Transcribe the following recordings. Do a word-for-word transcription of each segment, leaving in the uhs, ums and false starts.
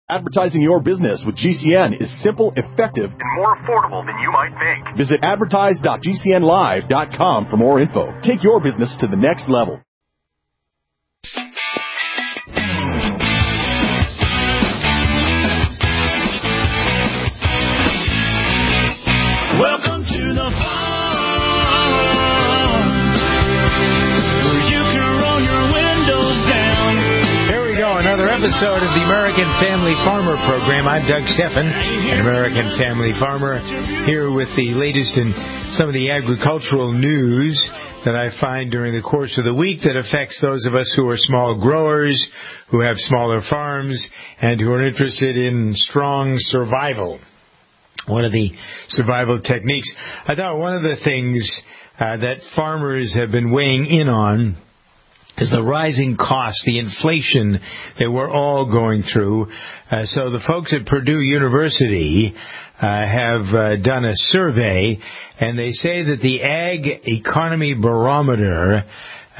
Advertising your business with G C N is simple, effective, and more affordable than you might think. Visit advertise dot g c n live dot com for more info. Take your business to the next level. Welcome to the farm, where you can roll your windows down. Here we go, another episode of the American Family Farmer program. I'm Doug Steffen, an American Family Farmer, here with the latest in some of the agricultural news that I find during the course of the week that affects those of us who are small growers, who have smaller farms, and who are interested in strong survival. One of the survival techniques. I thought one of the things uh, that farmers have been weighing in on is the rising costs, the inflation that we're all going through. Uh, so the folks at Purdue University uh, have uh, done a survey, and they say that the Ag Economy Barometer uh,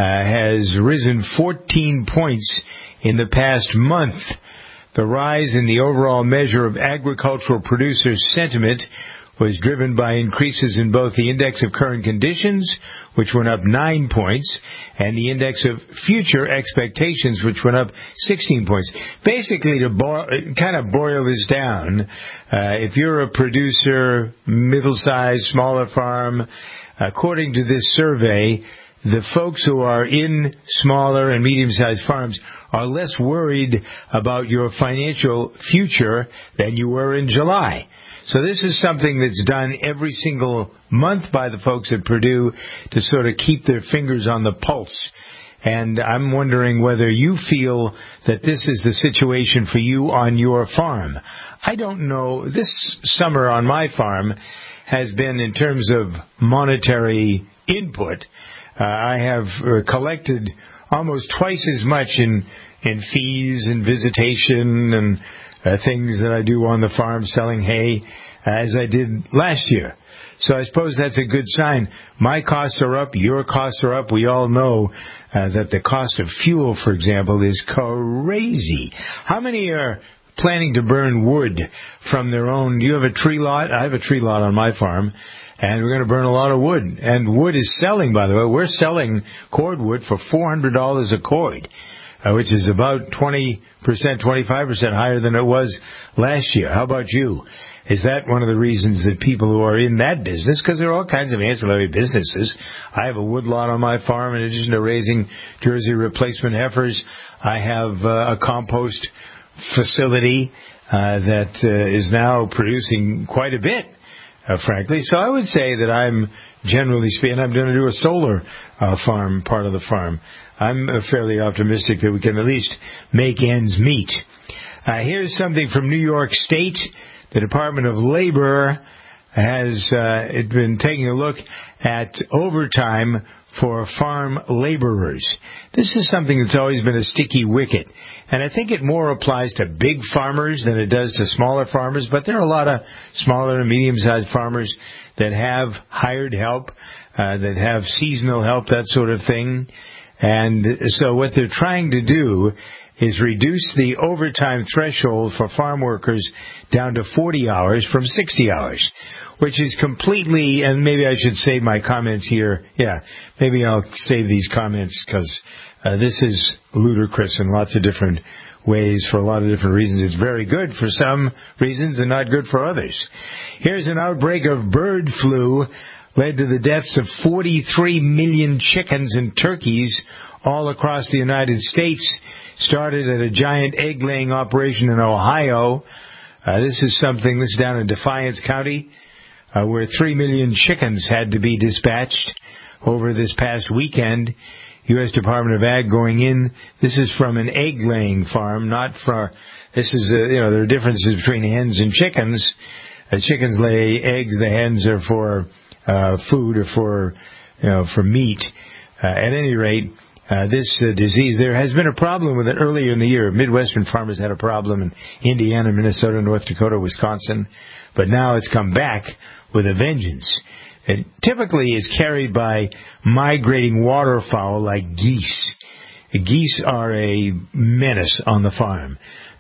has risen fourteen points in the past month. The rise in the overall measure of agricultural producers' sentiment was driven by increases in both the index of current conditions, which went up nine points, and the index of future expectations, which went up sixteen points. Basically, to bo- kind of boil this down, uh, if you're a producer, middle-sized, smaller farm, according to this survey, the folks who are in smaller and medium-sized farms are less worried about your financial future than you were in July. So this is something that's done every single month by the folks at Purdue to sort of keep their fingers on the pulse. And I'm wondering whether you feel that this is the situation for you on your farm. I don't know. This summer on my farm has been, in terms of monetary input, uh, I have uh, collected almost twice as much in in fees and visitation and uh, things that I do on the farm selling hay uh, as I did last year. So I suppose that's a good sign. My costs are up, your costs are up. We all know uh, that the cost of fuel, for example, is crazy. How many are planning to burn wood from their own? You have a tree lot? I have a tree lot on my farm. And we're going to burn a lot of wood. And wood is selling, by the way. We're selling cordwood for four hundred dollars a cord, uh, which is about twenty percent, twenty-five percent higher than it was last year. How about you? Is that one of the reasons that people who are in that business, because there are all kinds of ancillary businesses. I have a wood lot on my farm. In addition to raising Jersey replacement heifers, I have uh, a compost facility uh, that uh, is now producing quite a bit. Uh, frankly. So I would say that I'm, generally speaking, I'm going to do a solar uh, farm, part of the farm. I'm uh, fairly optimistic that we can at least make ends meet. Uh, here's something from New York State. The Department of Labor has uh, it been taking a look at overtime for farm laborers. This is something that's always been a sticky wicket. And I think it more applies to big farmers than it does to smaller farmers. But there are a lot of smaller and medium-sized farmers that have hired help, uh, that have seasonal help, that sort of thing. And so what they're trying to do is reduce the overtime threshold for farm workers down to forty hours from sixty hours, which is completely, and maybe I should save my comments here. Yeah, maybe I'll save these comments because uh, this is ludicrous in lots of different ways for a lot of different reasons. It's very good for some reasons and not good for others. Here's an outbreak of bird flu led to the deaths of forty-three million chickens and turkeys all across the United States. Started at a giant egg-laying operation in Ohio. Uh, this is something, this is down in Defiance County, uh, where three million chickens had to be dispatched over this past weekend. U S Department of Ag going in. This is from an egg-laying farm, not for, this is, uh, you know, there are differences between hens and chickens. Uh, chickens lay eggs, the hens are for uh, food or for, you know, for meat. Uh, at any rate, Uh, this uh, disease, there has been a problem with it earlier in the year. Midwestern farmers had a problem in Indiana, Minnesota, North Dakota, Wisconsin, but now it's come back with a vengeance. It typically is carried by migrating waterfowl like geese. Geese are a menace on the farm.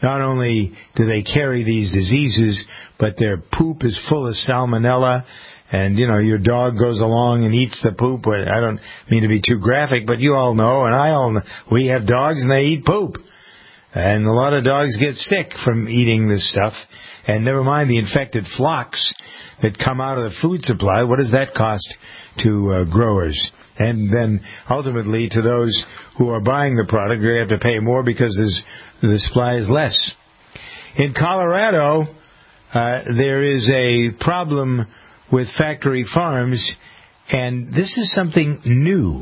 not only do they carry these diseases, but their poop is full of salmonella. And, you know, your dog goes along and eats the poop. I don't mean to be too graphic, but you all know, and I all know, we have dogs and they eat poop. And a lot of dogs get sick from eating this stuff. And never mind the infected flocks that come out of the food supply. What does that cost to uh, growers? And then ultimately to those who are buying the product, they have to pay more because the supply is less. In Colorado, uh, there is a problem with factory farms, and this is something new.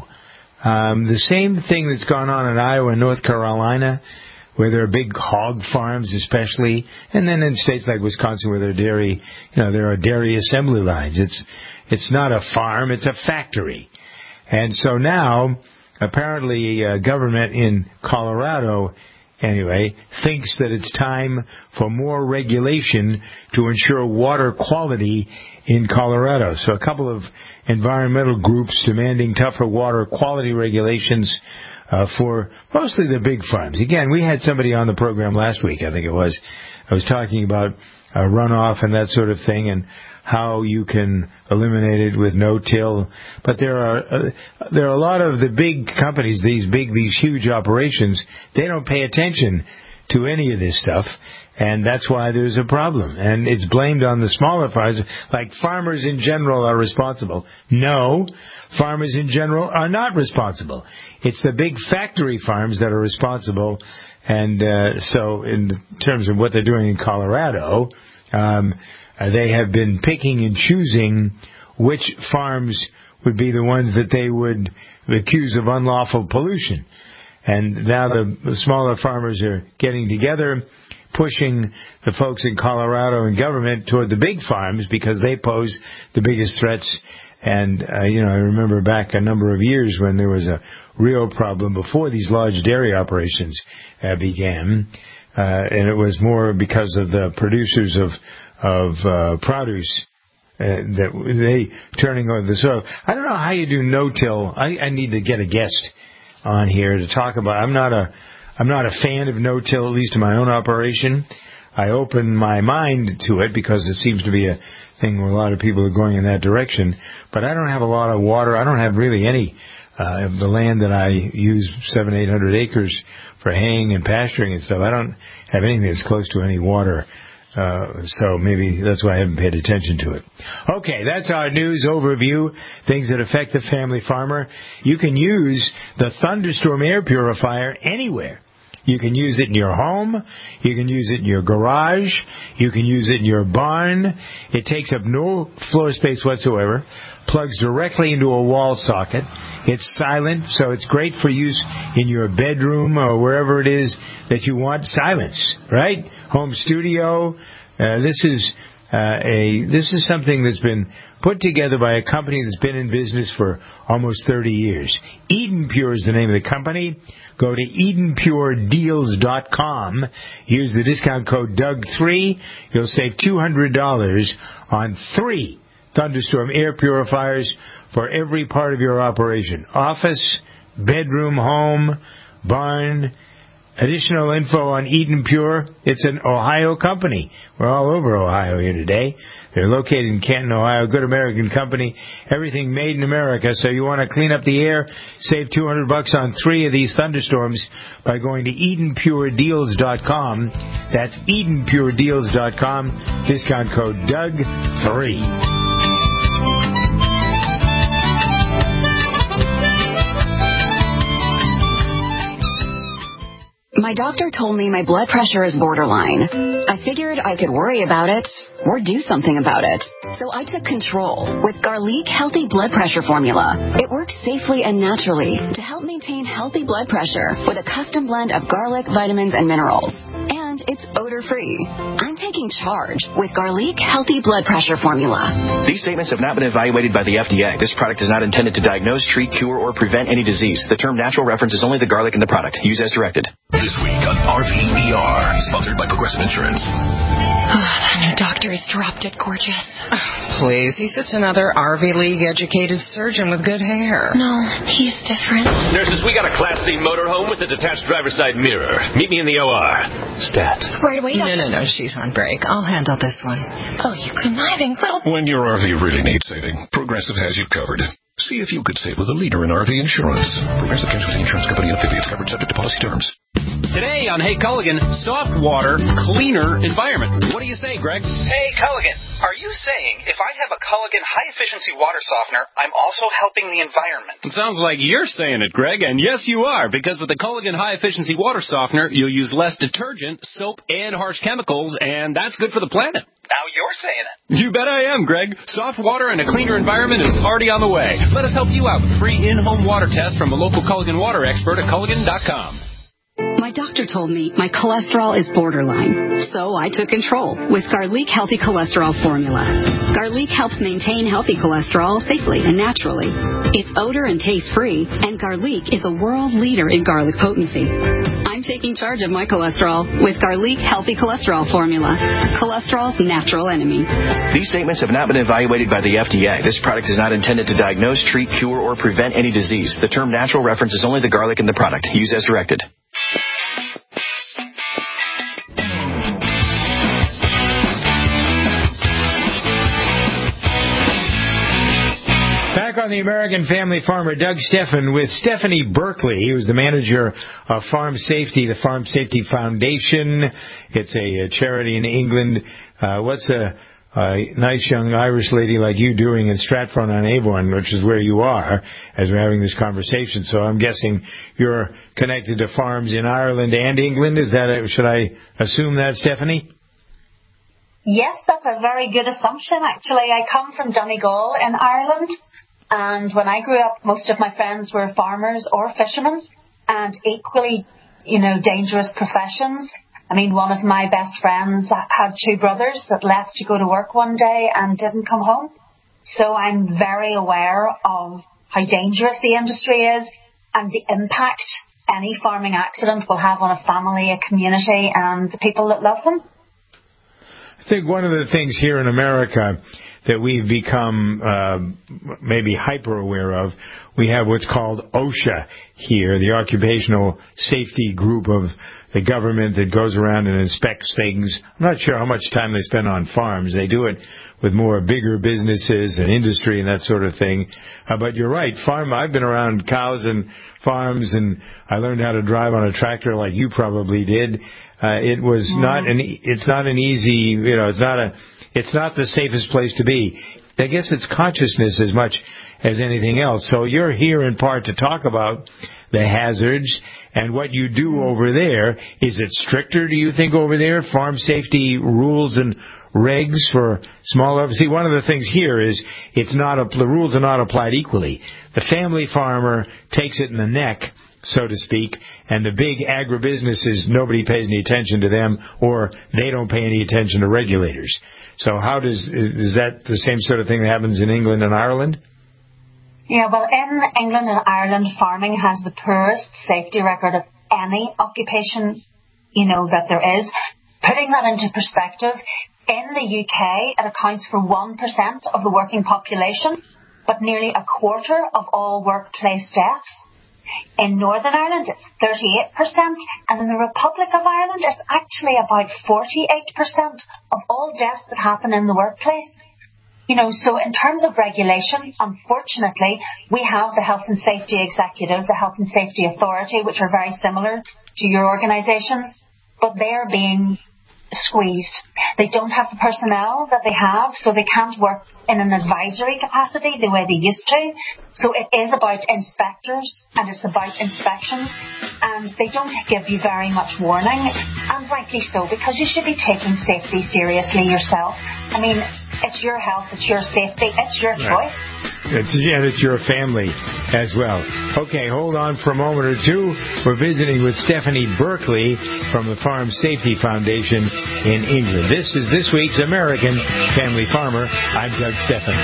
Um, the same thing that's gone on in Iowa and North Carolina, where there are big hog farms especially, and then in states like Wisconsin where there are dairy, you know, there are dairy assembly lines. It's it's not a farm, it's a factory. And so now, apparently, uh, government in Colorado, anyway, thinks that it's time for more regulation to ensure water quality in Colorado. So a couple of environmental groups demanding tougher water quality regulations uh, for mostly the big farms. Again, we had somebody on the program last week, I think it was. I was talking about uh, runoff and that sort of thing and how you can eliminate it with no-till. But there are uh, there are a lot of the big companies, these big, these huge operations, they don't pay attention to any of this stuff, and that's why there's a problem. And it's blamed on the smaller farmers, like farmers in general are responsible. No, farmers in general are not responsible. It's the big factory farms that are responsible. And uh, so in terms of what they're doing in Colorado, um, uh, they have been picking and choosing which farms would be the ones that they would accuse of unlawful pollution. And now the, the smaller farmers are getting together, pushing the folks in Colorado and government toward the big farms because they pose the biggest threats. And, uh, you know, I remember back a number of years when there was a real problem before these large dairy operations uh, began. Uh, and it was more because of the producers of, of uh, produce uh, that they turning over the soil. I don't know how you do no-till. I, I need to get a guest on here to talk about. I'm not a I'm not a fan of no-till, at least in my own operation. I open my mind to it because it seems to be a thing where a lot of people are going in that direction. But I don't have a lot of water. I don't have really any uh, of the land that I use, seven, eight hundred acres for haying and pasturing and stuff. I don't have anything that's close to any water. Uh, so maybe that's why I haven't paid attention to it. Okay, that's our news overview, things that affect the family farmer. You can use the Thunderstorm air purifier anywhere. You can use it in your home. You can use it in your garage. You can use it in your barn. It takes up no floor space whatsoever. Plugs directly into a wall socket. It's silent, so it's great for use in your bedroom or wherever it is that you want silence, right? Home studio. Uh, this is uh, a this is something that's been put together by a company that's been in business for almost thirty years. Eden Pure is the name of the company. Go to Eden Pure Deals dot com. Use the discount code Doug three. You'll save two hundred dollars on three Thunderstorm air purifiers for every part of your operation. Office, bedroom, home, barn. Additional info on Eden Pure. It's an Ohio company. We're all over Ohio here today. They're located in Canton, Ohio. Good American company. Everything made in America. So you want to clean up the air, save two hundred bucks on three of these thunderstorms by going to Eden Pure Deals dot com. That's Eden Pure Deals dot com. Discount code Doug three. My doctor told me my blood pressure is borderline. I figured I could worry about it or do something about it. So I took control with Garlic Healthy Blood Pressure Formula. It works safely and naturally to help maintain healthy blood pressure with a custom blend of garlic, vitamins, and minerals. And it's odor-free. I'm taking charge with Garlic Healthy Blood Pressure Formula. These statements have not been evaluated by the F D A. This product is not intended to diagnose, treat, cure, or prevent any disease. The term natural references only the garlic in the product. Use as directed. This week on R V E R, sponsored by Progressive Insurance. Oh, that new doctor is dropped it gorgeous. Please, he's just another R V League-educated surgeon with good hair. No, he's different. Nurses, we got a Class C motorhome with a detached driver's side mirror. Meet me in the O R. Stat. Right away, No, no, no, she's on break. I'll handle this one. Oh, you conniving little... When your R V really needs saving, Progressive has you covered. See if you could save with a leader in R V insurance. Progressive Casualty Insurance Company and affiliates, covered subject to policy terms. Today on Hey Culligan, soft water, cleaner environment. What do you say, Greg? Hey Culligan, are you saying if I have a Culligan high-efficiency water softener, I'm also helping the environment? It sounds like you're saying it, Greg, and yes, you are, because with the Culligan high-efficiency water softener, you'll use less detergent, soap, and harsh chemicals, and that's good for the planet. Now you're saying it. You bet I am, Greg. Soft water and a cleaner environment is already on the way. Let us help you out with a free in-home water test from a local Culligan water expert at Culligan dot com. My doctor told me my cholesterol is borderline, so I took control with Garlic Healthy Cholesterol Formula. Garlic helps maintain healthy cholesterol safely and naturally. It's odor and taste-free, and Garlic is a world leader in garlic potency. I'm taking charge of my cholesterol with Garlic Healthy Cholesterol Formula, cholesterol's natural enemy. These statements have not been evaluated by the F D A. This product is not intended to diagnose, treat, cure, or prevent any disease. The term natural references only the garlic in the product. Use as directed. Back on the American Family Farmer, Doug Steffen with Stephanie Berkeley. He was the manager of Farm Safety, the Farm Safety Foundation. It's a, a charity in England. Uh, what's a, a nice young Irish lady like you doing in Stratford-on-Avon, which is where you are, as we're having this conversation? So I'm guessing you're connected to farms in Ireland and England. Is that a, should I assume that, Stephanie? Yes, that's a very good assumption, actually. I come from Donegal in Ireland. And when I grew up, most of my friends were farmers or fishermen, and equally, you know, dangerous professions. I mean, one of my best friends had two brothers that left to go to work one day and didn't come home. So I'm very aware of how dangerous the industry is and the impact any farming accident will have on a family, a community, and the people that love them. I think one of the things here in America that we've become uh, maybe hyper aware of, we have what's called OSHA here, the Occupational Safety Group of the government that goes around and inspects things. I'm not sure how much time they spend on farms. They do it with more bigger businesses and industry and that sort of thing. Uh, but you're right, farm. I've been around cows and farms, and I learned how to drive on a tractor like you probably did. Uh, it was mm. not an. It's not an easy. You know, it's not a. It's not the safest place to be. I guess it's consciousness as much as anything else. So you're here in part to talk about the hazards and what you do over there. Is it stricter, do you think, over there? Farm safety rules and regs for smaller. See, one of the things here is it's not a, the rules are not applied equally. The family farmer takes it in the neck, so to speak, and the big agribusinesses, nobody pays any attention to them, or they don't pay any attention to regulators. So how does, is that the same sort of thing that happens in England and Ireland? Yeah, well, in England and Ireland, farming has the poorest safety record of any occupation, you know, that there is. Putting that into perspective, in the U K, it accounts for one percent of the working population, but nearly a quarter of all workplace deaths. In Northern Ireland, it's thirty-eight percent, and in the Republic of Ireland, it's actually about forty-eight percent of all deaths that happen in the workplace. You know, so in terms of regulation, unfortunately, we have the Health and Safety Executive, the Health and Safety Authority, which are very similar to your organisations, but they're being squeezed. They don't have the personnel that they have, so they can't work in an advisory capacity the way they used to. So it is about inspectors and it's about inspections, and they don't give you very much warning, and rightly so, because you should be taking safety seriously yourself. I mean, it's your health, it's your safety, it's your choice. It's, and it's your family as well. Okay, hold on for a moment or two. We're visiting with Stephanie Berkeley from the Farm Safety Foundation in England. This is this week's American Family Farmer. I'm Doug Steffen.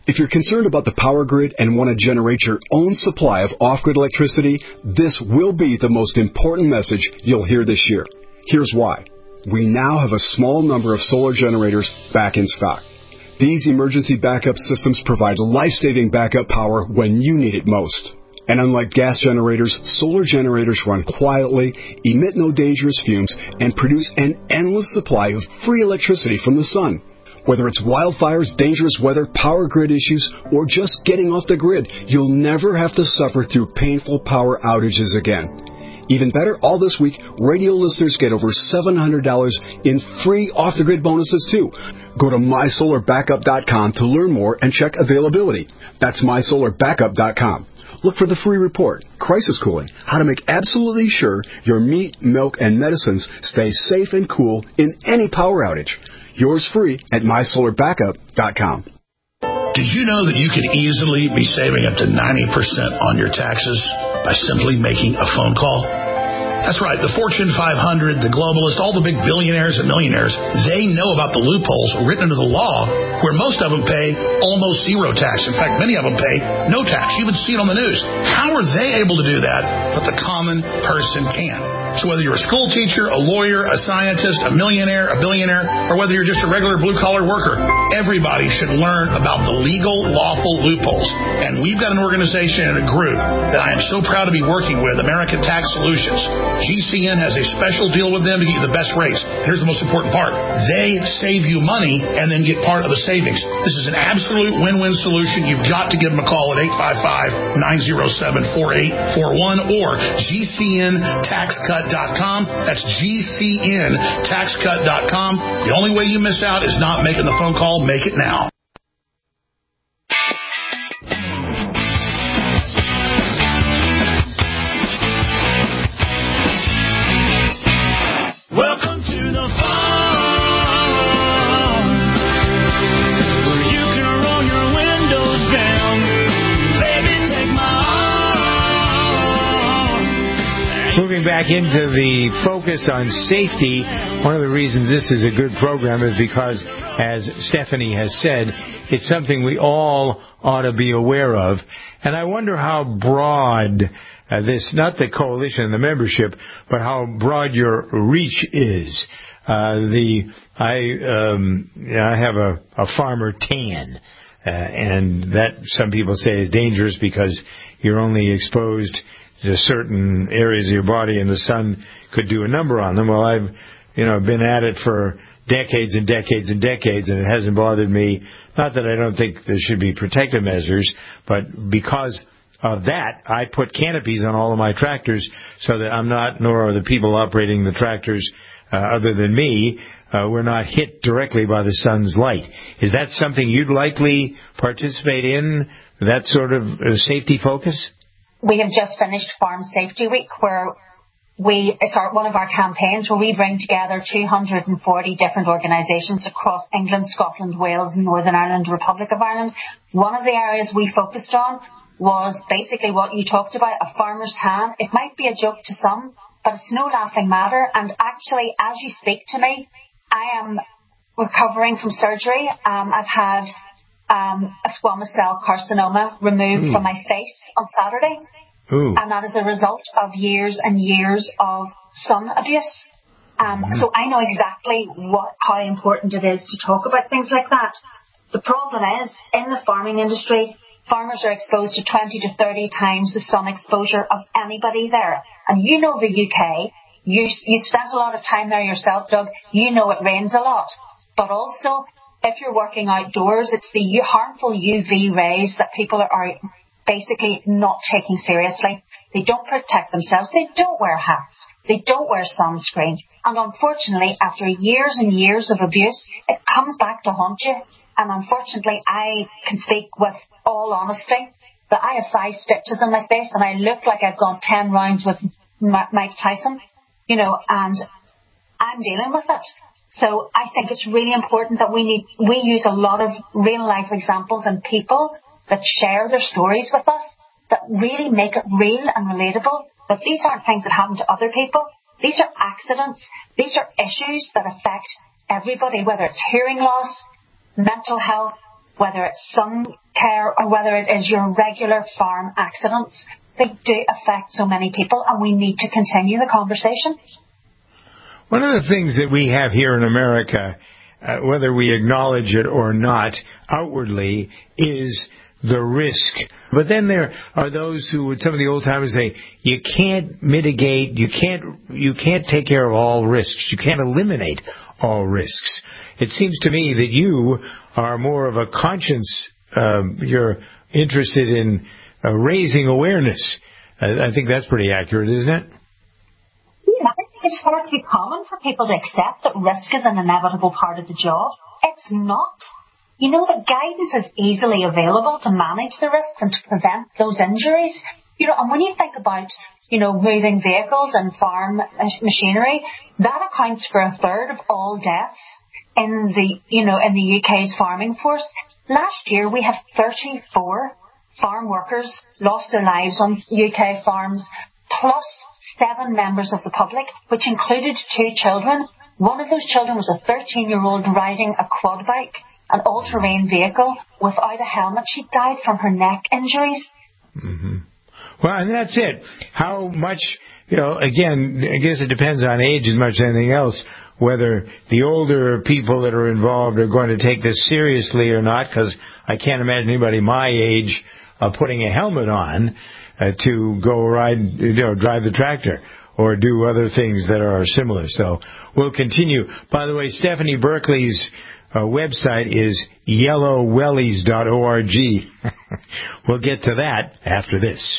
If you're concerned about the power grid and want to generate your own supply of off-grid electricity, this will be the most important message you'll hear this year. Here's why. We now have a small number of solar generators back in stock. These emergency backup systems provide life-saving backup power when you need it most. And unlike gas generators, solar generators run quietly, emit no dangerous fumes, and produce an endless supply of free electricity from the sun. Whether it's wildfires, dangerous weather, power grid issues, or just getting off the grid, you'll never have to suffer through painful power outages again. Even better, all this week, radio listeners get over seven hundred dollars in free off-the-grid bonuses, too. Go to my solar backup dot com to learn more and check availability. That's my solar backup dot com. Look for the free report, Crisis Cooling, how to make absolutely sure your meat, milk, and medicines stay safe and cool in any power outage. Yours free at my solar backup dot com. Did you know that you could easily be saving up to ninety percent on your taxes by simply making a phone call? That's right. The Fortune five hundred, the globalists, all the big billionaires and millionaires, they know about the loopholes written into the law where most of them pay almost zero tax. In fact, many of them pay no tax. You would see it on the news. How are they able to do that, but the common person can't? So whether you're a school teacher, a lawyer, a scientist, a millionaire, a billionaire, or whether you're just a regular blue-collar worker, everybody should learn about the legal, lawful loopholes. And we've got an organization and a group that I am so proud to be working with, American Tax Solutions. G C N has a special deal with them to get you the best rates. Here's the most important part. They save you money and then get part of the savings. This is an absolute win-win solution. You've got to give them a call at eight five five, nine oh seven, four eight four one or G C N tax cut dot com. That's G C N tax cut dot com. The only way you miss out is not making the phone call. Make it now. Welcome to the farm, where you can roll your windows down. Baby, take my arm. Moving back into the focus on safety, one of the reasons this is a good program is because, as Stephanie has said, it's something we all ought to be aware of. And I wonder how broad uh, this, not the coalition and the membership, but how broad your reach is. Uh, the I um, I have a, a farmer tan, uh, and that some people say is dangerous because you're only exposed to certain areas of your body, and the sun could do a number on them. Well, I've you know been at it for decades and decades and decades, and it hasn't bothered me. Not that I don't think there should be protective measures, but because of that, I put canopies on all of my tractors so that I'm not, nor are the people operating the tractors uh, other than me, uh, we're not hit directly by the sun's light. Is that something you'd likely participate in, that sort of uh, safety focus? We have just finished Farm Safety Week, where we it's our, one of our campaigns where we bring together two hundred forty different organisations across England, Scotland, Wales, Northern Ireland, Republic of Ireland. One of the areas we focused on was basically what you talked about, a farmer's tan. It might be a joke to some, but it's no laughing matter. And actually, as you speak to me, I am recovering from surgery. Um, I've had um, a squamous cell carcinoma removed mm. from my face on Saturday. Ooh. And that is a result of years and years of sun abuse. Um, mm. So I know exactly what how important it is to talk about things like that. The problem is, in the farming industry, farmers are exposed to twenty to thirty times the sun exposure of anybody there. And you know the U K. You, you spent a lot of time there yourself, Doug. You know it rains a lot. But also, if you're working outdoors, it's the harmful U V rays that people are, are basically not taking seriously. They don't protect themselves. They don't wear hats. They don't wear sunscreen. And unfortunately, after years and years of abuse, it comes back to haunt you. And unfortunately, I can speak with all honesty that I have five stitches in my face and I look like I've gone ten rounds with Mike Tyson, you know, and I'm dealing with it. So I think it's really important that we need, we use a lot of real life examples and people that share their stories with us that really make it real and relatable. But these aren't things that happen to other people. These are accidents. These are issues that affect everybody, whether it's hearing loss, mental health, whether it's sun care or whether it is your regular farm accidents, they do affect so many people, and we need to continue the conversation. One of the things that we have here in America, uh, whether we acknowledge it or not outwardly, is the risk. But then there are those who would, some of the old timers say, you can't mitigate, you can't, you can't take care of all risks. You can't eliminate all risks. It seems to me that you are more of a conscience, um, you're interested in uh, raising awareness. Uh, I think that's pretty accurate, isn't it? Yeah, I think it's far too common for people to accept that risk is an inevitable part of the job. It's not. You know that guidance is easily available to manage the risks and to prevent those injuries. You know, and when you think about, you know, moving vehicles and farm machinery, that accounts for a third of all deaths in the, you know, in the U K's farming force. Last year we had thirty-four farm workers lost their lives on U K farms, plus seven members of the public, which included two children. One of those children was a thirteen-year-old riding a quad bike, an all-terrain vehicle, without a helmet. She died from her neck injuries. Mm-hmm. Well, and that's it. How much, you know, again, I guess it depends on age as much as anything else, whether the older people that are involved are going to take this seriously or not, because I can't imagine anybody my age uh, putting a helmet on uh, to go ride, you know, drive the tractor or do other things that are similar. So we'll continue. By the way, Stephanie Berkeley's Uh, website is yellow wellies dot org. We'll get to that after this.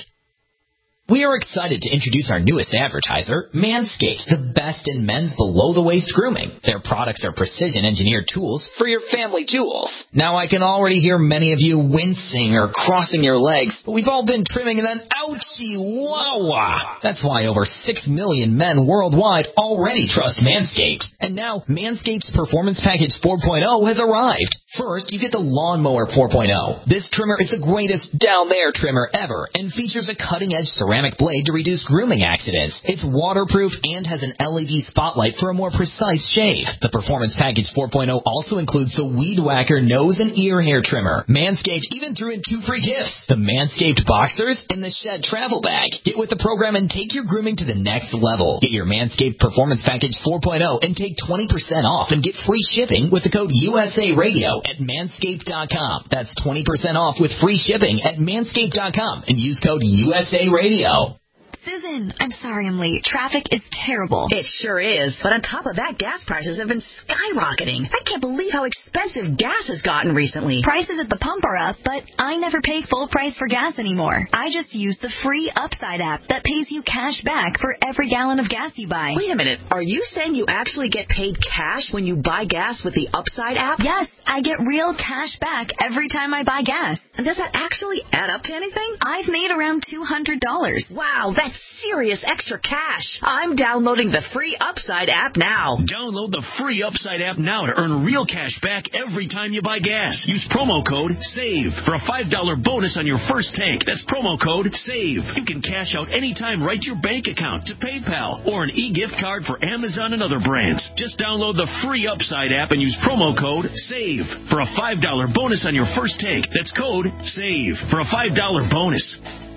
We are excited to introduce our newest advertiser, Manscaped, the best in men's below-the-waist grooming. Their products are precision-engineered tools for your family jewels. Now, I can already hear many of you wincing or crossing your legs, but we've all been trimming and then ouchie, wah-wah. That's why over six million men worldwide already trust Manscaped. And now, Manscaped's Performance Package four point oh has arrived. First, you get the Lawnmower four point oh. This trimmer is the greatest down-there trimmer ever and features a cutting-edge ceramic blade to reduce grooming accidents. It's waterproof and has an L E D spotlight for a more precise shave. The Performance Package four point oh also includes the Weed Whacker nose and ear hair trimmer. Manscaped even threw in two free gifts, the Manscaped Boxers and the Shed Travel Bag. Get with the program and take your grooming to the next level. Get your Manscaped Performance Package four point oh and take twenty percent off and get free shipping with the code U S A Radio at manscaped dot com. That's twenty percent off with free shipping at manscaped dot com and use code U S A Radio. Susan, I'm sorry I'm late. Traffic is terrible. It sure is. But on top of that, gas prices have been skyrocketing. I can't believe how expensive gas has gotten recently. Prices at the pump are up, but I never pay full price for gas anymore. I just use the free Upside app that pays you cash back for every gallon of gas you buy. Wait a minute. Are you saying you actually get paid cash when you buy gas with the Upside app? Yes, I get real cash back every time I buy gas. And does that actually add up to anything? I've made around two hundred dollars. Wow, that's serious extra cash. I'm downloading the free Upside app now. Download the free Upside app now to earn real cash back every time you buy gas. Use promo code SAVE for a five dollar bonus on your first tank. That's promo code SAVE. You can cash out anytime right to your bank account, to PayPal, or an e-gift card for Amazon and other brands. Just download the free Upside app and use promo code SAVE for a five dollar bonus on your first tank. That's code SAVE for a five dollar bonus.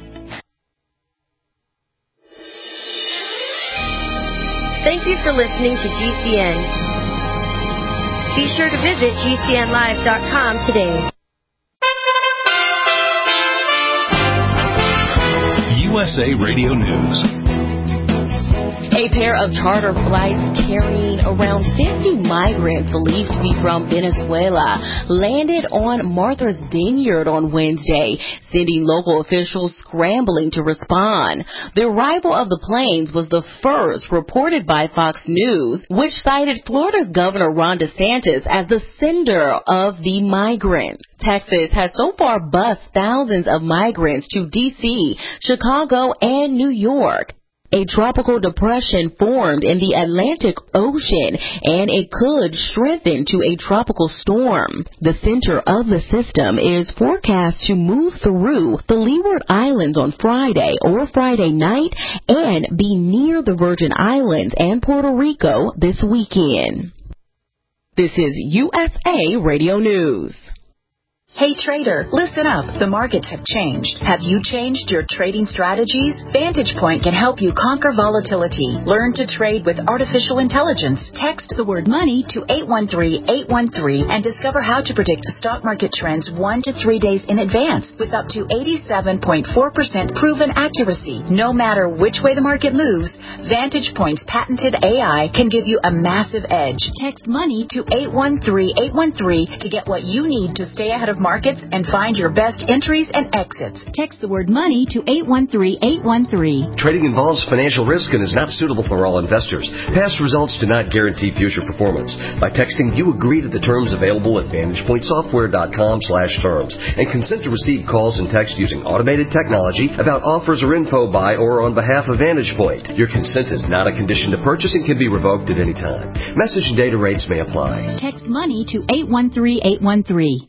Thank you for listening to G C N. Be sure to visit G C N live dot com today. U S A Radio News. A pair of charter flights carrying around fifty migrants believed to be from Venezuela landed on Martha's Vineyard on Wednesday, sending local officials scrambling to respond. The arrival of the planes was the first reported by Fox News, which cited Florida's Governor Ron DeSantis as the sender of the migrants. Texas has so far bused thousands of migrants to D C, Chicago, and New York. A tropical depression formed in the Atlantic Ocean, and it could strengthen to a tropical storm. The center of the system is forecast to move through the Leeward Islands on Friday or Friday night and be near the Virgin Islands and Puerto Rico this weekend. This is U S A Radio News. Hey trader, listen up. The markets have changed. Have you changed your trading strategies? Vantage Point can help you conquer volatility. Learn to trade with artificial intelligence. Text the word money to eight one three, eight one three and discover how to predict stock market trends one to three days in advance with up to eighty-seven point four percent proven accuracy. No matter which way the market moves, Vantage Point's patented A I can give you a massive edge. Text money to eight one three, eight one three to get what you need to stay ahead of markets and find your best entries and exits. Text the word money to eight one three, eight one three. Trading involves financial risk and is not suitable for all investors. Past results do not guarantee future performance. By texting, you agree to the terms available at vantage point software dot com slash terms and consent to receive calls and text using automated technology about offers or info by or on behalf of Vantage Point. Your consent is not a condition to purchase and can be revoked at any time. Message and data rates may apply. Text money to eight one three, eight one three.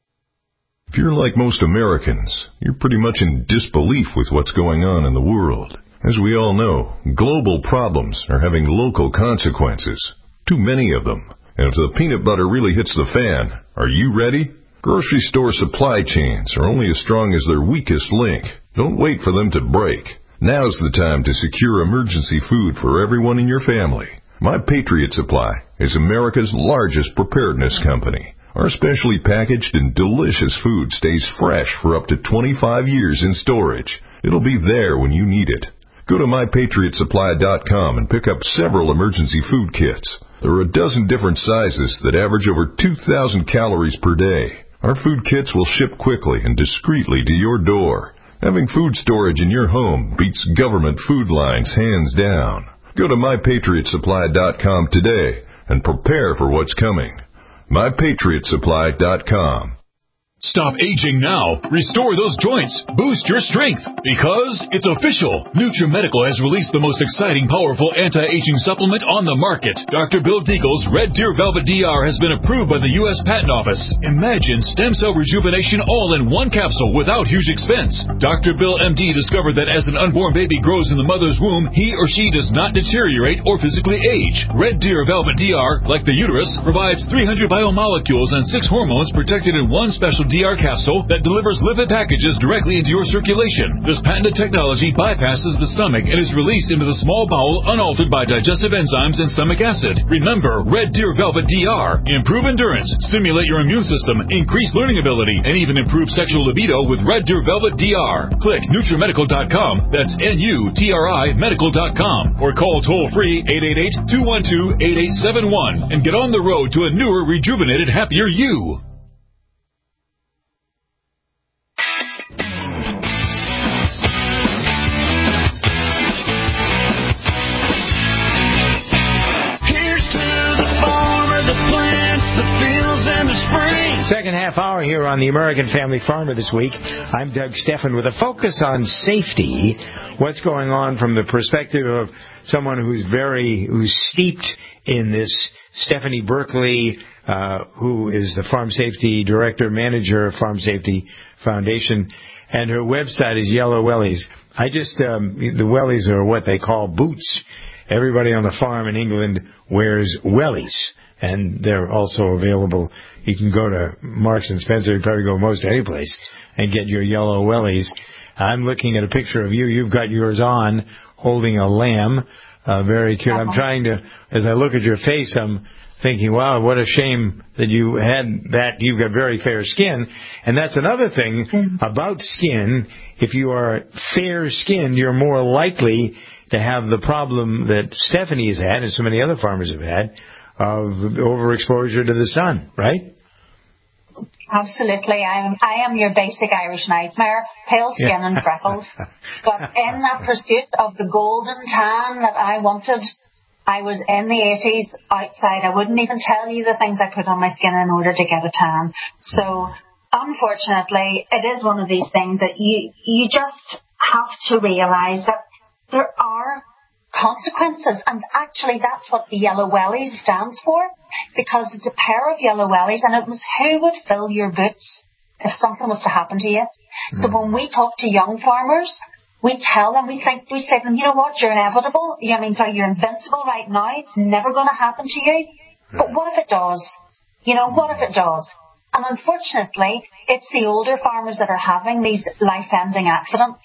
If you're like most Americans, you're pretty much in disbelief with what's going on in the world. As we all know, global problems are having local consequences. Too many of them. And if the peanut butter really hits the fan, are you ready? Grocery store supply chains are only as strong as their weakest link. Don't wait for them to break. Now's the time to secure emergency food for everyone in your family. My Patriot Supply is America's largest preparedness company. Our specially packaged and delicious food stays fresh for up to twenty-five years in storage. It'll be there when you need it. Go to my patriot supply dot com and pick up several emergency food kits. There are a dozen different sizes that average over two thousand calories per day. Our food kits will ship quickly and discreetly to your door. Having food storage in your home beats government food lines hands down. Go to my patriot supply dot com today and prepare for what's coming. my patriot supply dot com. Stop aging now. Restore those joints. Boost your strength. Because it's official. NutriMedical has released the most exciting, powerful anti-aging supplement on the market. Doctor Bill Deagle's Red Deer Velvet D R has been approved by the U S Patent Office. Imagine stem cell rejuvenation all in one capsule without huge expense. Doctor Bill M D discovered that as an unborn baby grows in the mother's womb, he or she does not deteriorate or physically age. Red Deer Velvet D R, like the uterus, provides three hundred biomolecules and six hormones protected in one special D R capsule that delivers lipid packages directly into your circulation. This patented technology bypasses the stomach and is released into the small bowel unaltered by digestive enzymes and stomach acid. Remember, Red Deer Velvet D R. Improve endurance, stimulate your immune system, increase learning ability, and even improve sexual libido with Red Deer Velvet D R. Click Nutri Medical dot com. That's N U T R I Medical dot com. Or call toll-free eight eight eight, two one two, eight eight seven one and get on the road to a newer, rejuvenated, happier you. Second half hour here on the American Family Farmer this week. I'm Doug Steffen with a focus on safety. What's going on from the perspective of someone who's very, who's steeped in this, Stephanie Berkeley, uh, who is the Farm Safety Director, Manager of Farm Safety Foundation, and her website is Yellow Wellies. I just, um, the wellies are what they call boots. Everybody on the farm in England wears wellies. And they're also available. You can go to Marks and Spencer, you probably go most any place, and get your yellow wellies. I'm looking at a picture of you. You've got yours on, holding a lamb. Uh, very cute. I'm trying to, as I look at your face, I'm thinking, wow, what a shame that you had that. You've got very fair skin. And that's another thing about skin. If you are fair-skinned, you're more likely to have the problem that Stephanie has had and so many other farmers have had, of overexposure to the sun, right? Absolutely. I am, I am your basic Irish nightmare, pale skin yeah. and freckles. But in that pursuit of the golden tan that I wanted, I was in the eighties outside. I wouldn't even tell you the things I put on my skin in order to get a tan. So, unfortunately, it is one of these things that you, you just have to realize that there are consequences, and actually that's what the Yellow Wellies stands for, because it's a pair of yellow wellies, and it was who would fill your boots if something was to happen to you. Mm. So when we talk to young farmers, we tell them, we think, we say to them, you know what, you're inevitable. I mean, so you're invincible right now. It's never going to happen to you. But what if it does? You know, what if it does? And unfortunately, it's the older farmers that are having these life-ending accidents.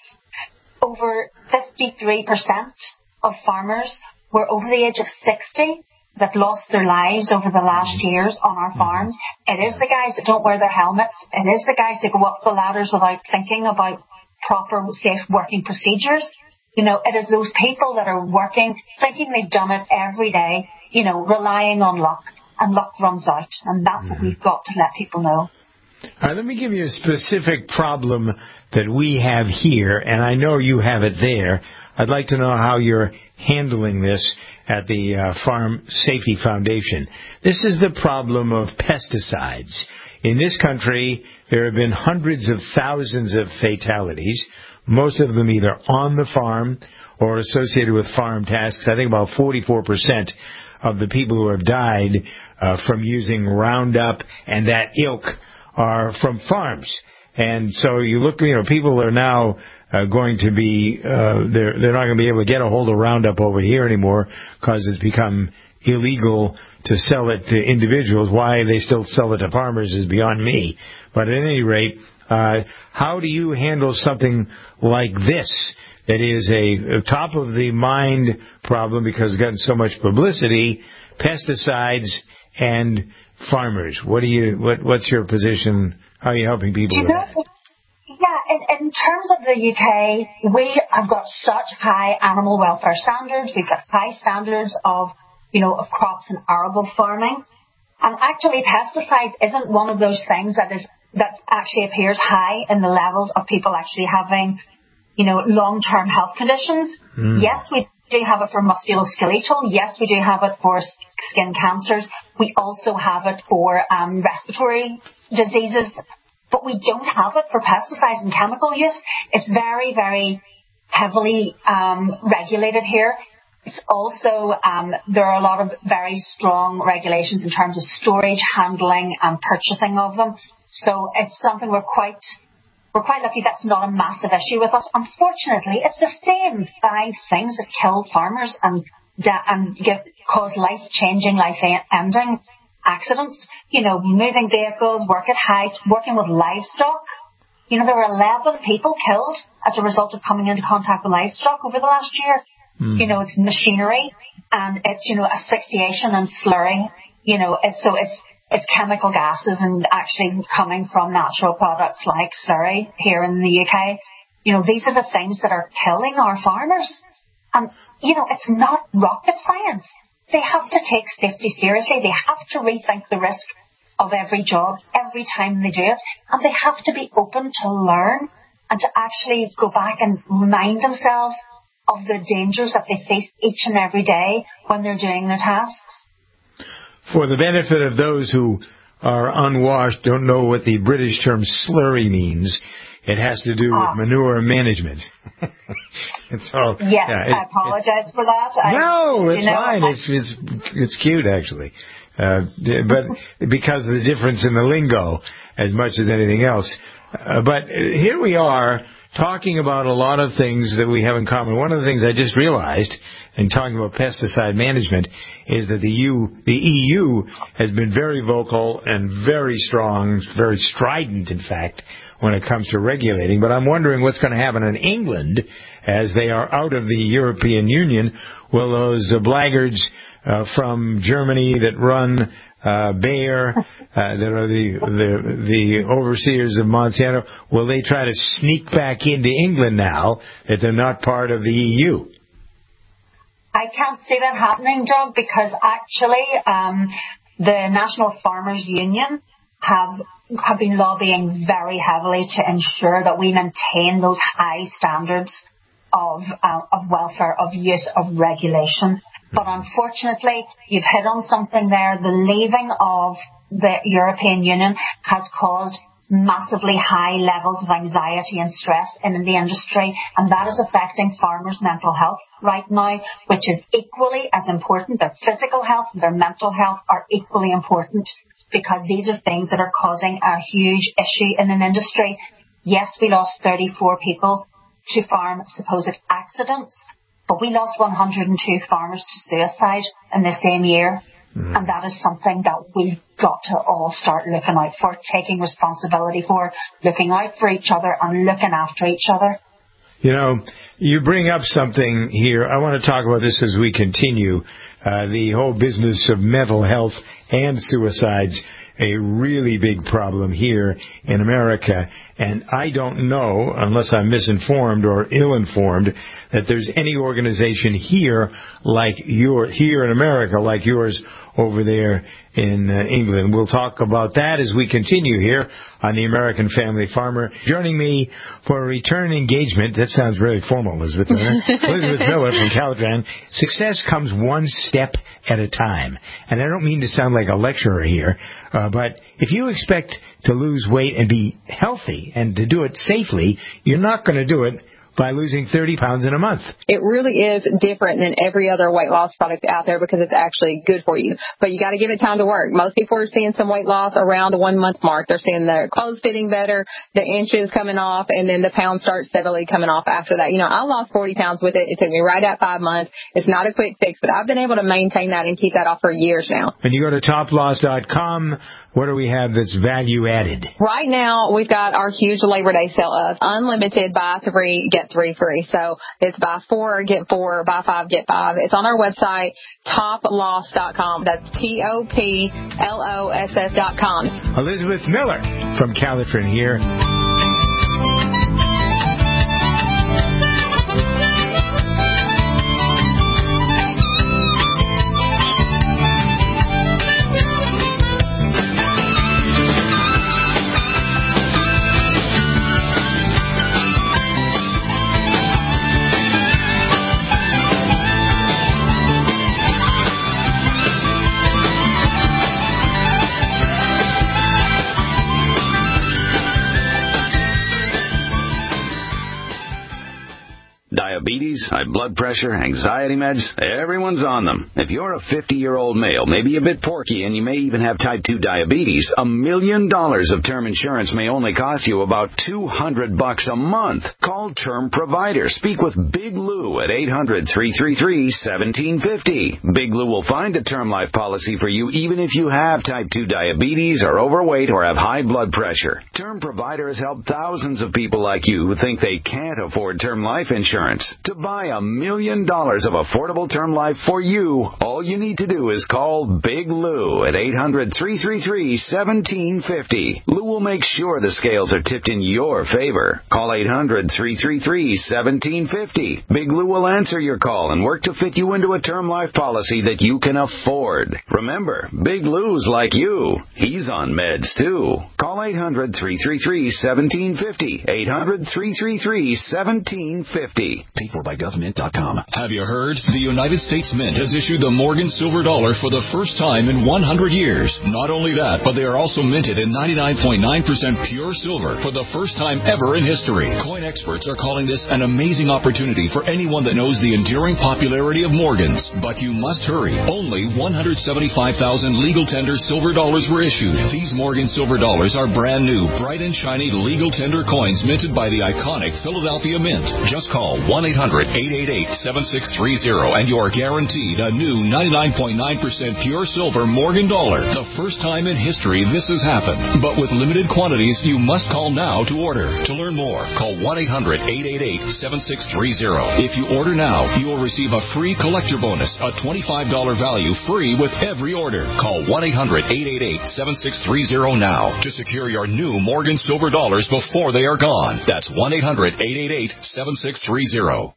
Over fifty-three percent of farmers were over the age of sixty that lost their lives over the last years on our farms. It is the guys that don't wear their helmets. It is the guys that go up the ladders without thinking about proper, safe working procedures. You know, it is those people that are working, thinking they've done it every day, you know, relying on luck. And luck runs out. And that's mm-hmm. what we've got to let people know. All right, let me give you a specific problem that we have here, and I know you have it there. I'd like to know how you're handling this at the uh, Farm Safety Foundation. This is the problem of pesticides. In this country, there have been hundreds of thousands of fatalities, most of them either on the farm or associated with farm tasks. I think about forty-four percent of the people who have died uh, from using Roundup and that ilk are from farms. And so you look, you know, people are now uh, going to be, uh, they're, they're not going to be able to get a hold of Roundup over here anymore because it's become illegal to sell it to individuals. Why they still sell it to farmers is beyond me. But at any rate, uh, how do you handle something like this that is a, a top-of-the-mind problem because it's gotten so much publicity, pesticides and farmers? What do you? What, what's your position? How are you helping people you with know, that? Yeah, in, in terms of the U K, we have got such high animal welfare standards. We've got high standards of, you know, of crops and arable farming. And actually, pesticides isn't one of those things that is that actually appears high in the levels of people actually having, you know, long-term health conditions. Mm. Yes, we do have it for musculoskeletal. Yes, we do have it for skin cancers. We also have it for um, respiratory diseases. But we don't have it for pesticides and chemical use. It's very, very heavily um, regulated here. It's also, um, there are a lot of very strong regulations in terms of storage, handling, and purchasing of them. So it's something we're quite... We're quite lucky that's not a massive issue with us. Unfortunately, it's the same five things that kill farmers and and give, cause life-changing, life-ending accidents. You know, moving vehicles, work at height, working with livestock. You know, there were eleven people killed as a result of coming into contact with livestock over the last year. Mm. You know, it's machinery and it's, you know, asphyxiation and slurry. You know, it's, so it's... It's chemical gases and actually coming from natural products like slurry here in the U K. You know, these are the things that are killing our farmers. And, you know, it's not rocket science. They have to take safety seriously. They have to rethink the risk of every job every time they do it. And they have to be open to learn and to actually go back and remind themselves of the dangers that they face each and every day when they're doing their tasks. For the benefit of those who are unwashed, don't know what the British term slurry means, it has to do ah. with manure management. It's all. Yes, yeah, it, I apologize for that. No, I, it's you know, fine. I, it's it's it's cute actually, uh, but because of the difference in the lingo, as much as anything else. Uh, but here we are talking about a lot of things that we have in common. One of the things I just realized in talking about pesticide management is that the E U, the E U has been very vocal and very strong, very strident, in fact, when it comes to regulating. But I'm wondering what's going to happen in England as they are out of the European Union. Will those uh, blaggards uh, from Germany that run uh, Bayer, uh, that are the, the the overseers of Monsanto, will they try to sneak back into England now that they're not part of the E U? I can't see that happening, Doug, because actually um, the National Farmers Union have have been lobbying very heavily to ensure that we maintain those high standards of uh, of welfare, of use, of regulation. But unfortunately, you've hit on something there. The leaving of the European Union has caused massively high levels of anxiety and stress in the industry, and that is affecting farmers' mental health right now, which is equally as important. Their physical health and their mental health are equally important, because these are things that are causing a huge issue in an industry. Yes, we lost thirty-four people to farm supposed accidents, but we lost one hundred two farmers to suicide in the same year. Mm. And that is something that we've got to all start looking out for, taking responsibility for, looking out for each other and looking after each other. You know, you bring up something here. I want to talk about this as we continue. Uh, the whole business of mental health and suicides, a really big problem here in America. And I don't know, unless I'm misinformed or ill-informed, that there's any organization here like your here in America like yours over there in uh, England. We'll talk about that as we continue here on the American Family Farmer. Joining me for a return engagement, that sounds very formal, Elizabeth Miller. Elizabeth Miller from Caltran. Success comes one step at a time. And I don't mean to sound like a lecturer here, uh, but if you expect to lose weight and be healthy and to do it safely, you're not going to do it by losing thirty pounds in a month. It really is different than every other weight loss product out there because it's actually good for you. But you got to give it time to work. Most people are seeing some weight loss around the one month mark. They're seeing their clothes fitting better, the inches coming off, and then the pounds start steadily coming off after that. You know, I lost forty pounds with it. It took me right at five months. It's not a quick fix, but I've been able to maintain that and keep that off for years now. When you go to top loss dot com, what do we have that's value added? Right now, we've got our huge Labor Day sale of unlimited buy three, get three free. So it's buy four, get four, buy five, get five. It's on our website, top loss dot com. That's T O P L O S S dot com. Elizabeth Miller from Caltran here. Diabetes, high blood pressure, anxiety meds, everyone's on them. If you're a fifty-year-old male, maybe a bit porky, and you may even have type two diabetes, a million dollars of term insurance may only cost you about two hundred bucks a month. Call Term Provider. Speak with Big Lou at eight hundred, three three three, one seven five zero. Big Lou will find a term life policy for you even if you have type two diabetes, are overweight, or have high blood pressure. Term Provider has helped thousands of people like you who think they can't afford term life insurance. To buy a million dollars of affordable term life for you, all you need to do is call Big Lou at eight hundred, three three three, one seven five zero. Lou will make sure the scales are tipped in your favor. Call eight hundred, three three three, one seven five zero. Big Lou will answer your call and work to fit you into a term life policy that you can afford. Remember, Big Lou's like you. He's on meds too. Call eight hundred, three three three, one seven five zero. eight hundred, three three three, one seven five zero. Paid for by government dot com. Have you heard? The United States Mint has issued the Morgan Silver Dollar for the first time in one hundred years. Not only that, but they are also minted in ninety-nine point nine percent pure silver for the first time ever in history. Coin experts are calling this an amazing opportunity for anyone that knows the enduring popularity of Morgans. But you must hurry. Only one hundred seventy-five thousand legal tender silver dollars were issued. These Morgan Silver Dollars are brand new, bright and shiny legal tender coins minted by the iconic Philadelphia Mint. Just call one eight hundred, eight eight eight, seven six three zero and you're guaranteed a new ninety-nine point nine percent pure silver Morgan dollar. The first time in history this has happened. But with limited quantities, you must call now to order. To learn more, call one eight hundred, eight eight eight, seven six three zero. If you order now, you will receive a free collector bonus, a twenty-five dollars value free with every order. Call one eight hundred, eight eight eight, seven six three zero now to secure your new Morgan Silver Dollars before they are gone. That's one eight hundred, eight eight eight, seven six three zero.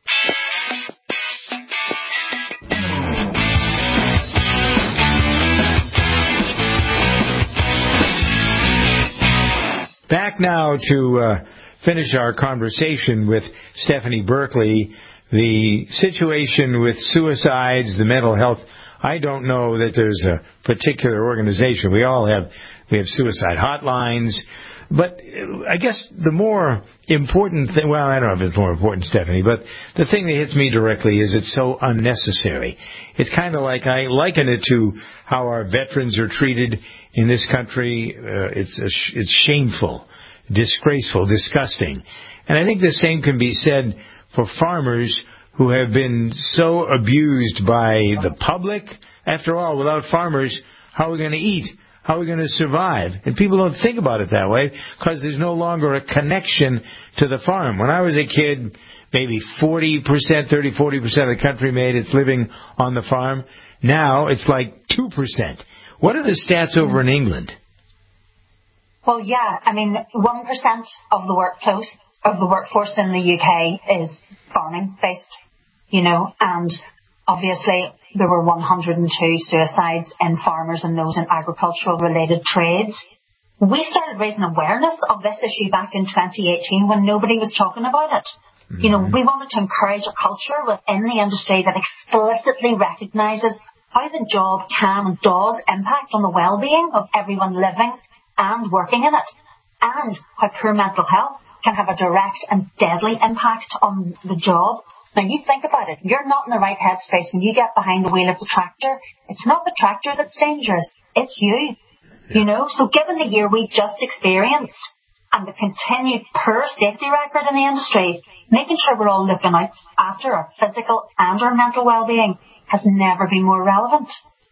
Back now to uh, finish our conversation with Stephanie Berkeley. The situation with suicides, the mental health, I don't know that there's a particular organization. We all have, we have suicide hotlines. But I guess the more important thing, well, I don't know if it's more important, Stephanie, but the thing that hits me directly is it's so unnecessary. It's kind of like, I liken it to how our veterans are treated in this country. Uh, it's a sh- it's shameful, disgraceful, disgusting. And I think the same can be said for farmers who have been so abused by the public. After all, without farmers, how are we going to eat? How are we going to survive? And people don't think about it that way because there's no longer a connection to the farm. When I was a kid, maybe forty percent, thirty, forty percent of the country made its living on the farm. Now it's like two percent. What are the stats over in England? Well, yeah, I mean, one percent of the workforce of the workforce in the U K is farming based, you know, and obviously there were one hundred two suicides in farmers and those in agricultural related trades. We started raising awareness of this issue back in twenty eighteen when nobody was talking about it. Mm-hmm. You know, we wanted to encourage a culture within the industry that explicitly recognises how the job can and does impact on the well-being of everyone living and working in it, and how poor mental health can have a direct and deadly impact on the job. Now, you think about it. You're not in the right headspace when you get behind the wheel of the tractor. It's not the tractor that's dangerous. It's you. Yeah. You know, so given the year we just experienced and the continued poor safety record in the industry, making sure we're all looking out after our physical and our mental well-being has never been more relevant.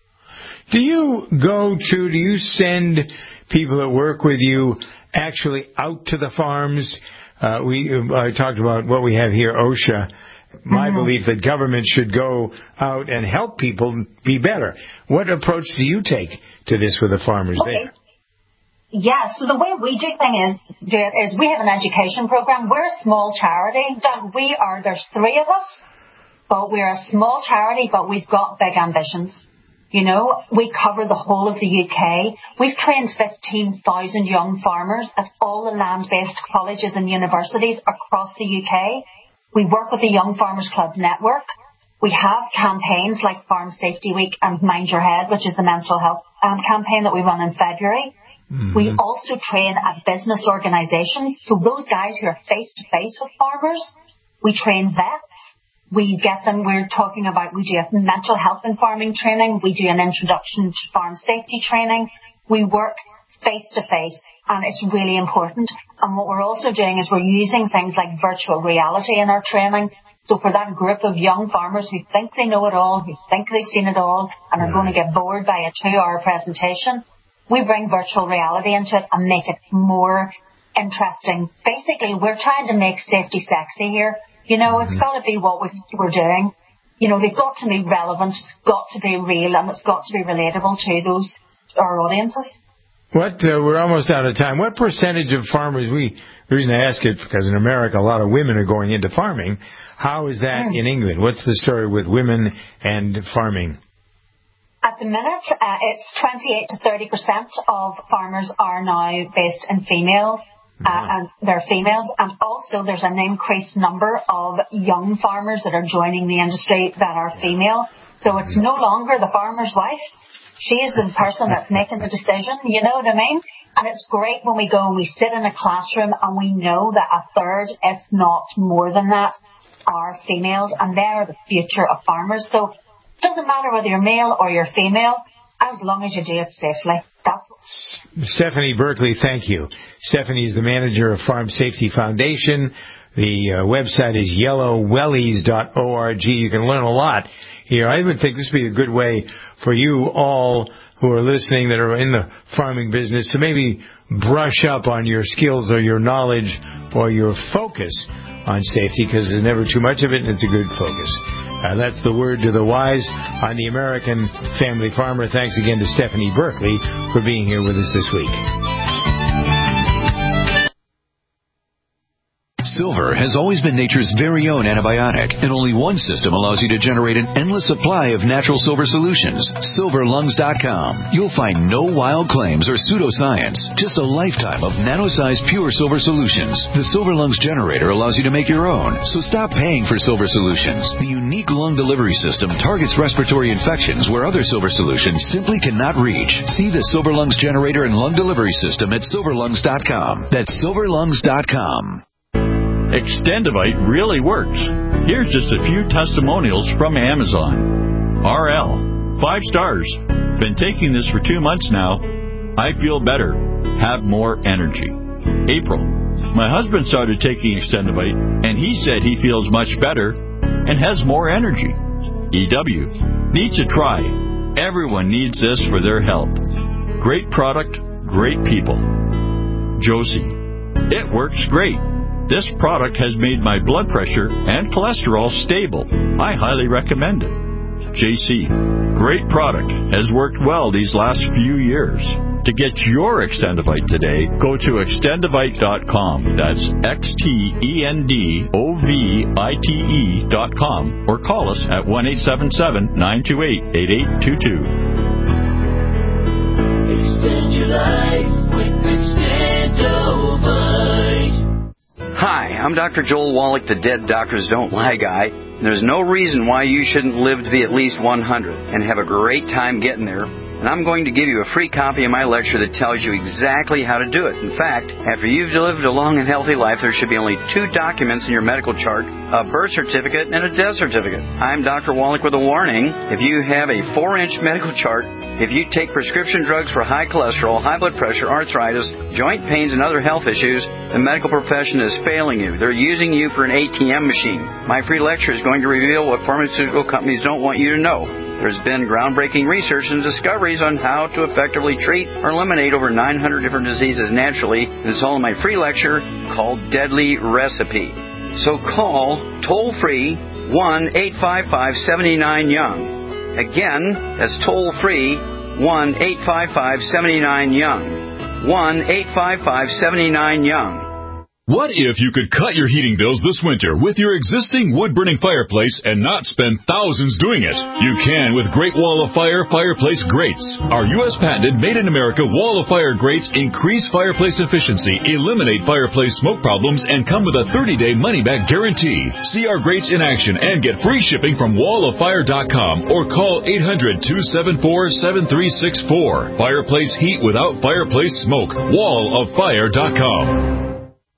Do you go to, do you send people that work with you actually out to the farms? Uh, we I talked about what we have here, OSHA. My mm-hmm. belief that government should go out and help people be better. What approach do you take to this with the farmers okay. there? Yeah, so the way we do things is, do it is we have an education program. We're a small charity. We are, there's three of us, but we're a small charity, but we've got big ambitions. You know, we cover the whole of the U K. We've trained fifteen thousand young farmers at all the land-based colleges and universities across the U K. We work with the Young Farmers Club network. We have campaigns like Farm Safety Week and Mind Your Head, which is the mental health um, campaign that we run in February. Mm-hmm. We also train at business organisations. So those guys who are face-to-face with farmers, we train vets. We get them, we're talking about, we do a mental health and farming training. We do an introduction to farm safety training. We work face-to-face, and it's really important. And what we're also doing is we're using things like virtual reality in our training. So for that group of young farmers who think they know it all, who think they've seen it all, and are going to get bored by a two-hour presentation, we bring virtual reality into it and make it more interesting. Basically, we're trying to make safety sexy here. You know, it's got to be what we're doing. You know, they've got to be relevant, it's got to be real, and it's got to be relatable to those, our audiences. What, uh, we're almost out of time. What percentage of farmers, we, the reason I ask it, because in America a lot of women are going into farming. How is that mm. in England? What's the story with women and farming? At the minute, uh, it's twenty-eight to thirty percent of farmers are now based in females. Uh, and they're females, and also there's an increased number of young farmers that are joining the industry that are female. So it's no longer the farmer's wife. She's the person that's making the decision, you know what I mean? And it's great when we go and we sit in a classroom and we know that a third, if not more than that, are females, and they're the future of farmers. So it doesn't matter whether you're male or you're female, as long as you do it safely. That's what... Stephanie Berkeley, thank you. Stephanie is the manager of Farm Safety Foundation. The uh, website is yellow wellies dot org. You can learn a lot here. I would think this would be a good way for you all who are listening that are in the farming business to maybe brush up on your skills or your knowledge or your focus on safety, because there's never too much of it and it's a good focus. Uh, that's the word to the wise on the American Family Farmer. Thanks again to Stephanie Berkeley for being here with us this week. Silver has always been nature's very own antibiotic, and only one system allows you to generate an endless supply of natural silver solutions. silver lungs dot com. You'll find no wild claims or pseudoscience, just a lifetime of nano-sized pure silver solutions. The Silver Lungs generator allows you to make your own, so stop paying for silver solutions. The unique lung delivery system targets respiratory infections where other silver solutions simply cannot reach. See the Silver Lungs generator and lung delivery system at silver lungs dot com. That's silver lungs dot com. Extendivite really works. Here's just a few testimonials from Amazon. R L, five stars. Been taking this for two months now. I feel better. Have more energy. April, my husband started taking Extendivite, and he said he feels much better and has more energy. E W needs to try. Everyone needs this for their health. Great product, great people. Josie, it works great. This product has made my blood pressure and cholesterol stable. I highly recommend it. J C, great product, has worked well these last few years. To get your Extendivite today, go to extendivite dot com. That's X T E N D O V I T E dot com or call us at one eight seven seven, nine two eight, eight eight two two. Extend your life with Extendivite. Hi, I'm Doctor Joel Wallach, the Dead Doctors Don't Lie guy. There's no reason why you shouldn't live to be at least one hundred and have a great time getting there. And I'm going to give you a free copy of my lecture that tells you exactly how to do it. In fact, after you've lived a long and healthy life, there should be only two documents in your medical chart, a birth certificate and a death certificate. I'm Doctor Wallach with a warning. If you have a four-inch medical chart, if you take prescription drugs for high cholesterol, high blood pressure, arthritis, joint pains, and other health issues, the medical profession is failing you. They're using you for an A T M machine. My free lecture is going to reveal what pharmaceutical companies don't want you to know. There's been groundbreaking research and discoveries on how to effectively treat or eliminate over nine hundred different diseases naturally, and it's all in my free lecture called Deadly Recipe. So call toll-free one eight five five, seven nine, young. Again, that's toll-free one eight five five, seven nine, young. one eight five five, seven nine, young. What if you could cut your heating bills this winter with your existing wood-burning fireplace and not spend thousands doing it? You can with Great Wall of Fire Fireplace Grates. Our U S patented made-in-America Wall of Fire grates increase fireplace efficiency, eliminate fireplace smoke problems, and come with a thirty-day money-back guarantee. See our grates in action and get free shipping from wall of fire dot com or call eight hundred, two seven four, seven three six four. Fireplace heat without fireplace smoke. wall of fire dot com.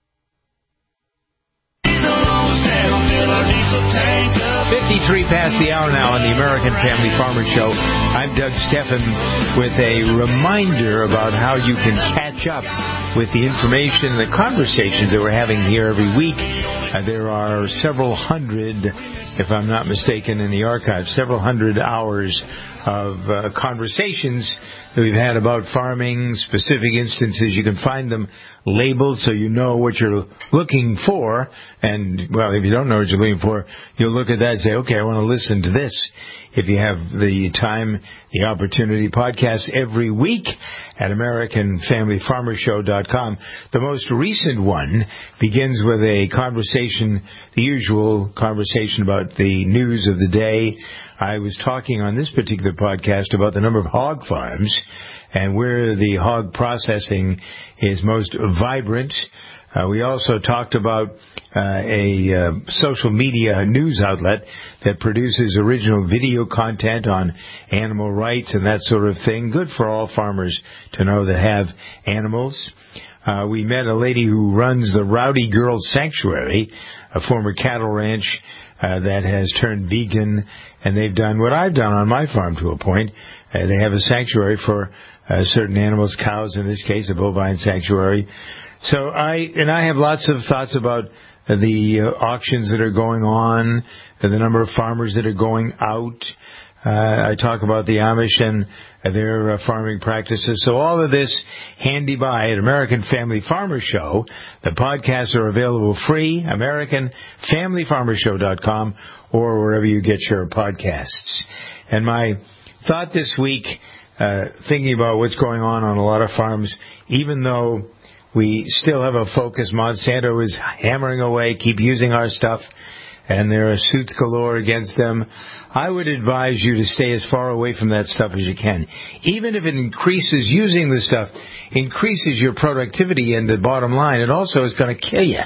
fifty-three past the hour now on the American Family Farmer Show. I'm Doug Steffen with a reminder about how you can catch up with the information and the conversations that we're having here every week. Uh, there are several hundred, if I'm not mistaken, in the archive, several hundred hours of uh, conversations that we've had about farming, specific instances. You can find them labeled so you know what you're looking for. And, well, if you don't know what you're looking for, you'll look at that and say, okay, I want to listen to this. If you have the time, the opportunity, podcasts every week at American Family Farmer Show dot com. The most recent one begins with a conversation, the usual conversation about the news of the day. I was talking on this particular podcast about the number of hog farms and where the hog processing is most vibrant. Uh, we also talked about uh, a uh, social media news outlet that produces original video content on animal rights and that sort of thing. Good for all farmers to know that have animals. Uh, we met a lady who runs the Rowdy Girls Sanctuary, a former cattle ranch uh, that has turned vegan, and they've done what I've done on my farm to a point. Uh, they have a sanctuary for uh, certain animals, cows in this case, a bovine sanctuary. So I, and I have lots of thoughts about uh, the uh, auctions that are going on, uh, the number of farmers that are going out. Uh, I talk about the Amish and uh, their uh, farming practices. So all of this handy by at American Family Farmer Show. The podcasts are available free, American Family Farmer Show dot com or wherever you get your podcasts. And my thought this week, uh, thinking about what's going on on a lot of farms, even though we still have a focus. Monsanto is hammering away, keep using our stuff, and there are suits galore against them. I would advise you to stay as far away from that stuff as you can. Even if it increases using the stuff, increases your productivity and the bottom line, it also is going to kill you.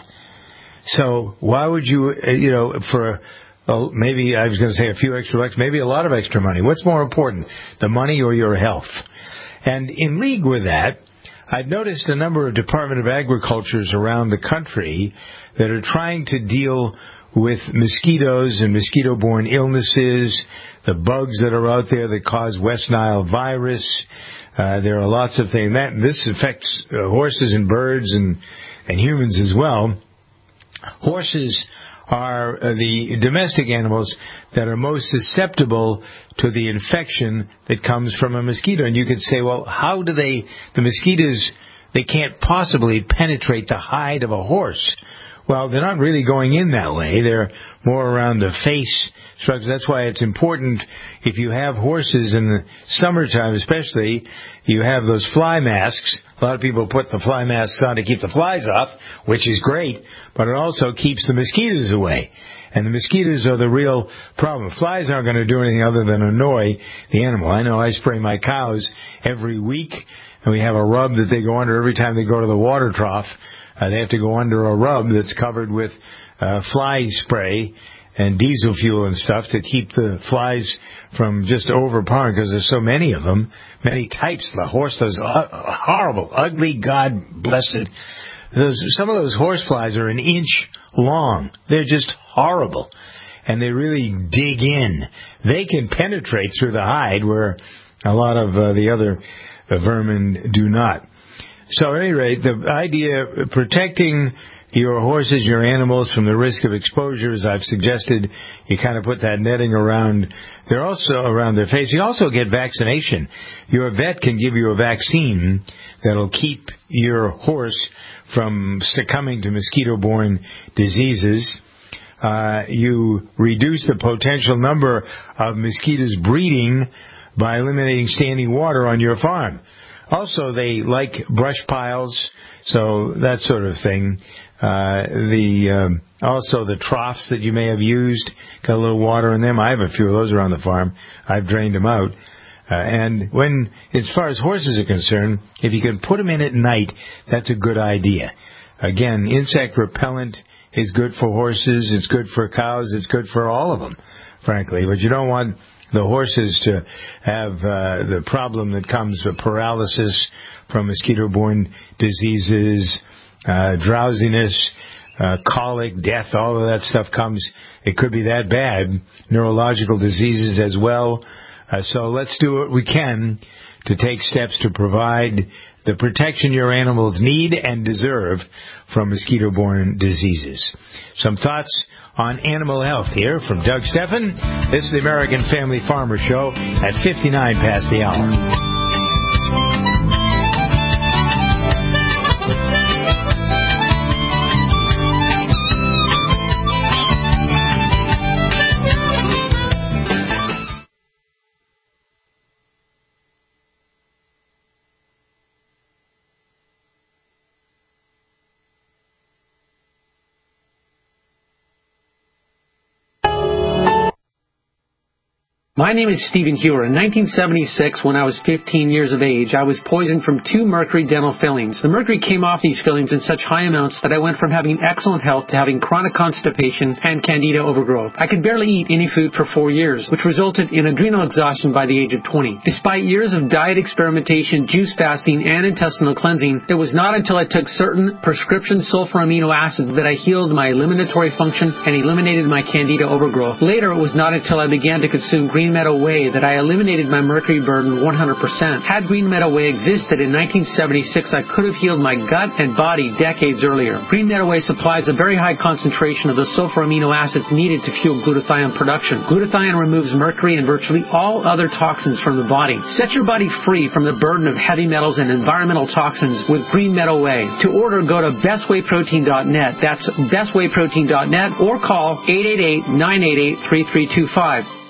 So why would you, you know, for well, maybe I was going to say a few extra bucks, maybe a lot of extra money. What's more important, the money or your health? And in league with that, I've noticed a number of Department of Agricultures around the country that are trying to deal with mosquitoes and mosquito-borne illnesses, the bugs that are out there that cause West Nile virus. Uh, there are lots of things. That, this affects uh, horses and birds and, and humans as well. Horses are uh, the domestic animals that are most susceptible to the infection that comes from a mosquito. And you could say, well, how do they, the mosquitoes, they can't possibly penetrate the hide of a horse. Well, they're not really going in that way. They're more around the face structure. That's why it's important, if you have horses in the summertime especially, you have those fly masks. A lot of people put the fly masks on to keep the flies off, which is great, but it also keeps the mosquitoes away. And the mosquitoes are the real problem. Flies aren't going to do anything other than annoy the animal. I know I spray my cows every week, and we have a rub that they go under every time they go to the water trough. Uh, they have to go under a rub that's covered with uh, fly spray and diesel fuel and stuff to keep the flies from just overpowering, because there's so many of them, many types. The horse, those uh, horrible, ugly, God blessed. Those, some of those horse flies are an inch long. They're just horrible, and they really dig in. They can penetrate through the hide where a lot of uh, the other uh, vermin do not. So at any rate, the idea of protecting your horses, your animals from the risk of exposure, as I've suggested, you kind of put that netting around. They're also around their face. You also get vaccination. Your vet can give you a vaccine that'll keep your horse from succumbing to mosquito-borne diseases. Uh, you reduce the potential number of mosquitoes breeding by eliminating standing water on your farm. Also, they like brush piles, so that sort of thing. Uh, the um, also the troughs that you may have used, got a little water in them. I have a few of those around the farm. I've drained them out. Uh, and when, as far as horses are concerned, if you can put them in at night, that's a good idea. Again, insect repellent is good for horses. It's good for cows. It's good for all of them, frankly. But you don't want the horses to have uh, the problem that comes with paralysis from mosquito-borne diseases, uh, drowsiness, uh, colic, death, all of that stuff comes. It could be that bad. Neurological diseases as well. Uh, so let's do what we can to take steps to provide the protection your animals need and deserve from mosquito-borne diseases. Some thoughts on animal health here from Doug Steffen. This is the American Family Farmer Show at fifty-nine past the hour. My name is Stephen Hewer. In nineteen seventy-six, when I was fifteen years of age, I was poisoned from two mercury dental fillings. The mercury came off these fillings in such high amounts that I went from having excellent health to having chronic constipation and candida overgrowth. I could barely eat any food for four years, which resulted in adrenal exhaustion by the age of twenty. Despite years of diet experimentation, juice fasting, and intestinal cleansing, it was not until I took certain prescription sulfur amino acids that I healed my eliminatory function and eliminated my candida overgrowth. Later, it was not until I began to consume green Green Meadow Whey that I eliminated my mercury burden one hundred percent. Had Green Meadow Whey existed in nineteen seventy-six, I could have healed my gut and body decades earlier. Green Meadow Whey supplies a very high concentration of the sulfur amino acids needed to fuel glutathione production. Glutathione removes mercury and virtually all other toxins from the body. Set your body free from the burden of heavy metals and environmental toxins with Green Meadow Whey. To order, go to best whey protein dot net. That's best whey protein dot net or call eight eight eight, nine eight eight, three three two five.